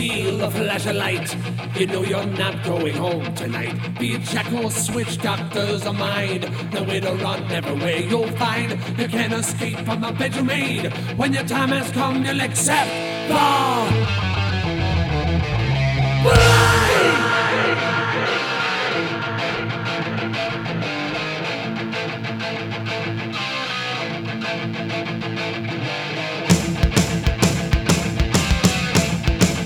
feel the flash of light, you know you're not going home tonight. Be it jack or switch, doctors of mind, nowhere to run, everywhere you'll find. You can't escape from the bed you made. When your time has come, you'll accept the